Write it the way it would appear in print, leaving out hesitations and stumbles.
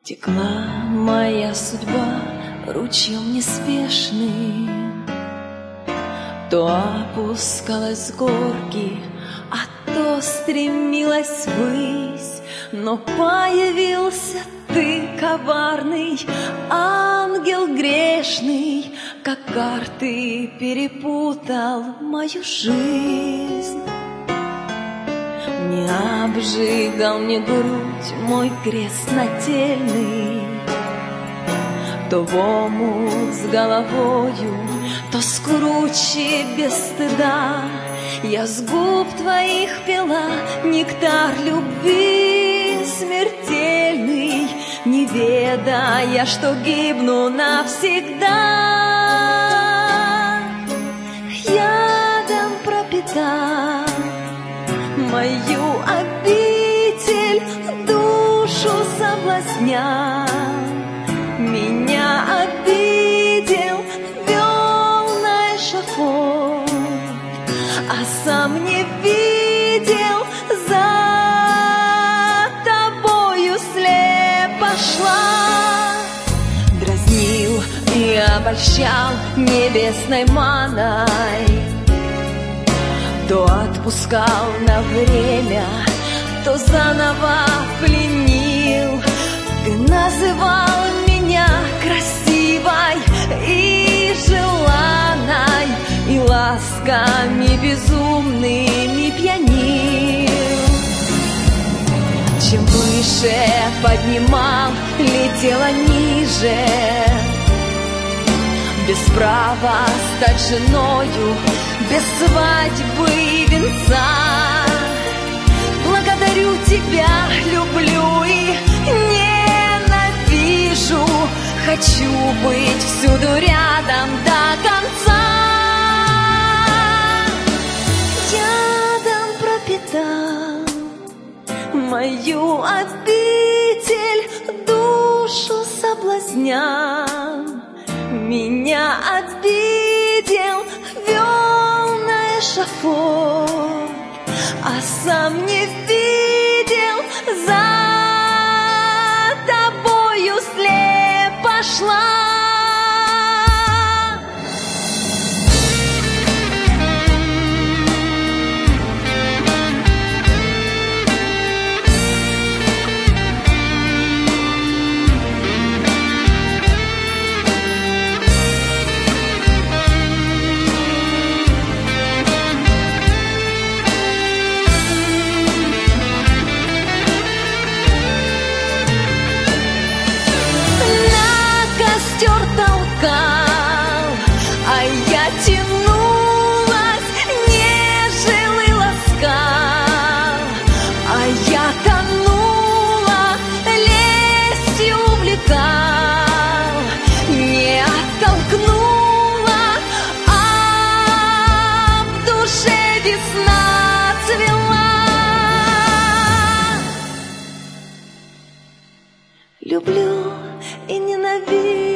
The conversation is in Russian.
Текла моя судьба ручьем неспешным, то опускалась с горки, а то стремилась ввысь. Но появился ты, коварный ангел грешный, как карты перепутал мою жизнь. Не обжигал мне грудь мой крест нательный, то в омут с головою, то с круче без стыда. Я с губ твоих пила нектар любви смертельный, не ведая, что гибну навсегда. Ядом пропитал мою обитель, душу соблазня. Меня обидел, вел на эшафот, а сам не видел, за тобою слепо шла. Дразнил и обольщал небесной маной, то отпускал на время, то заново пленил. Ты называл меня красивой и желанной, и ласками безумными пьянил. Чем выше поднимал, летела ниже, без права стать женою, без свадьбы и венца. Благодарю тебя, люблю и ненавижу, хочу быть всюду рядом до конца. Ядом пропитал мою обитель, душу соблазня. Меня обидел, вел на эшафот, а сам не видел, за тобою слепо шла. А я тянулась, нежил и ласкал, а я тонула, лестью увлекал, не оттолкнула, а в душе весна цвела. Люблю и ненавижу,